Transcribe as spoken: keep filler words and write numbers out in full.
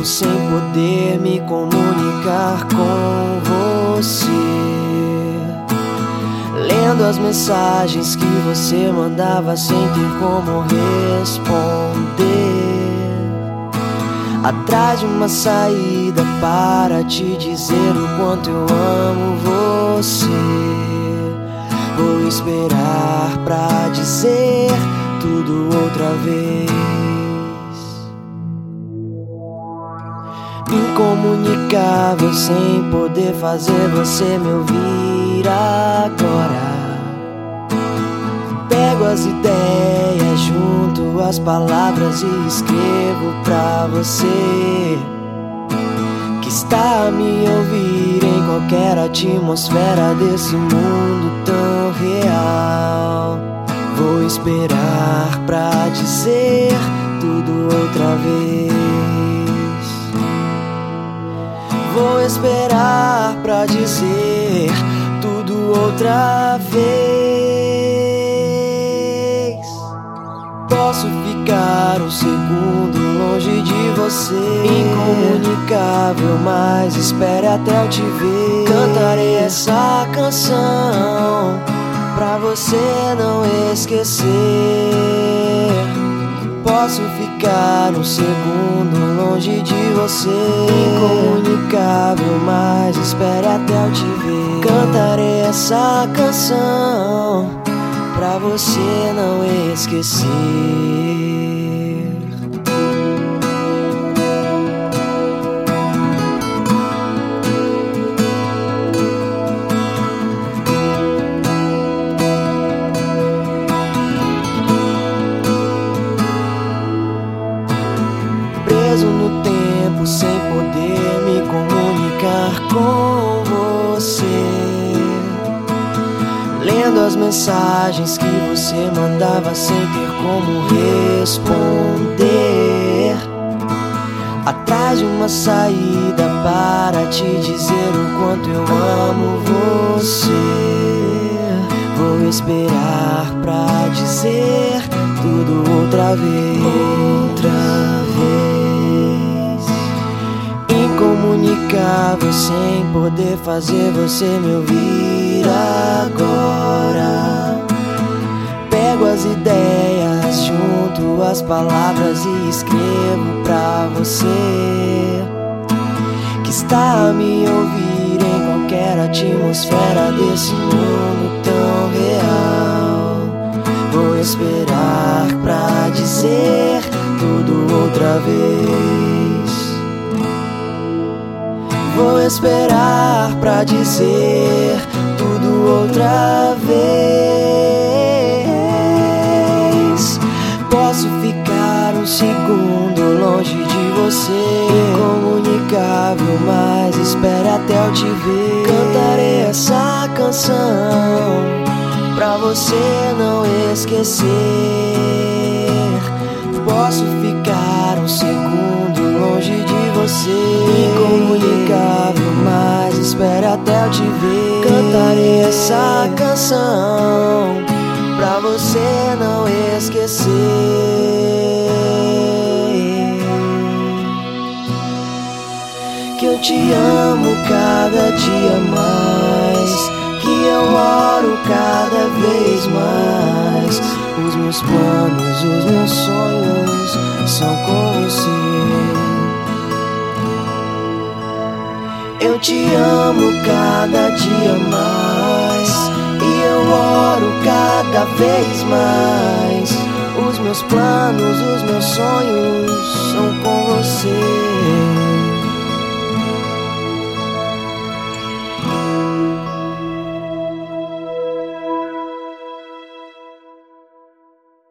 tempo sem poder me comunicar com você, lendo as mensagens que você mandava sem ter como responder, atrás de uma saída para te dizer o quanto eu amo você. Vou esperar pra dizer tudo outra vez. Incomunicável, sem poder fazer você me ouvir agora. Pego as ideias, junto as palavras e escrevo pra você, que está a me ouvir em qualquer atmosfera desse mundo tão real. Vou esperar pra dizer tudo outra vez. Vou esperar pra dizer tudo outra vez. Posso ficar um segundo longe de você, incomunicável, mas espere até eu te ver. Cantarei essa canção pra você não esquecer. Posso ficar um segundo longe de você, incomunicável, mas espere até eu te ver. Cantarei essa canção pra você não esquecer. Preso no tempo, sem poder me comunicar com você, lendo as mensagens que você mandava sem ter como responder, atrás de uma saída para te dizer o quanto eu amo você. Vou esperar pra dizer tudo outra vez, outra vez. Incomunicável, sem poder fazer você me ouvir agora. Pego as ideias, junto as palavras e escrevo pra você, que está a me ouvir em qualquer atmosfera desse mundo tão real. Vou esperar pra dizer tudo outra vez. Vou esperar pra dizer tudo outra vez. Posso ficar um segundo longe de você, incomunicável, mas espere até eu te ver. Cantarei essa canção pra você não esquecer. Posso ficar um segundo longe de você, incomunicável, mas espere até eu te ver. Cantarei essa canção pra você não esquecer. Que eu te amo cada dia mais, que eu oro cada vez mais. Os meus planos, os meus sonhos são com você. Eu te amo cada dia mais, e eu oro cada vez mais. Os meus planos, os meus sonhos são com